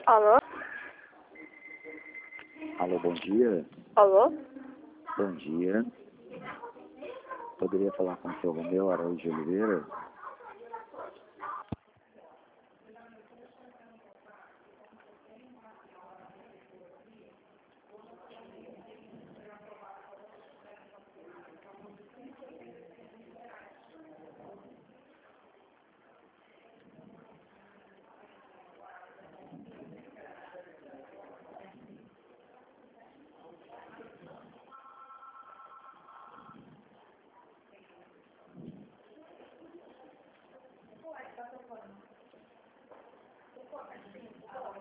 Alô? Alô, bom dia. Alô? Bom dia. Poderia falar com o seu Romeu Araújo de Oliveira?